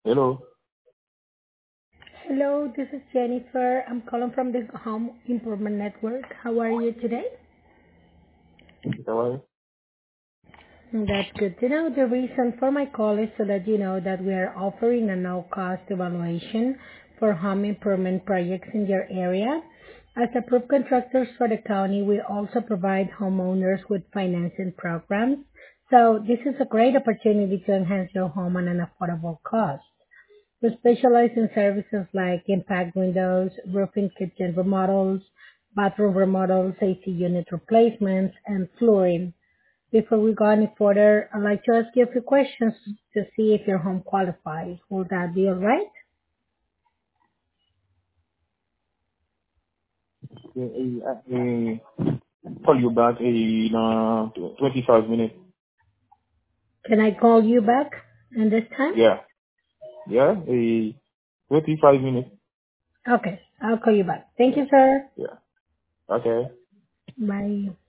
Hello. Hello, this is Jennifer. I'm calling from the Home Improvement Network. How are you today? How are That's good to know. The reason for my call is so that you know that we are offering a no-cost evaluation for home improvement projects in your area. As approved contractors for the county, we also provide homeowners with financing programs. So this is a great opportunity to enhance your home at an affordable cost. We specialize in services like impact windows, roofing kitchen remodels, bathroom remodels, AC unit replacements, and flooring. Before we go any further, I'd like to ask you a few questions to see if your home qualifies. Will that be all right? you? Call you back in 25 minutes. Can I call you back in this time? Yeah. Yeah. 25 minutes. Okay, I'll call you back. Thank you, sir. Yeah. Okay. Bye.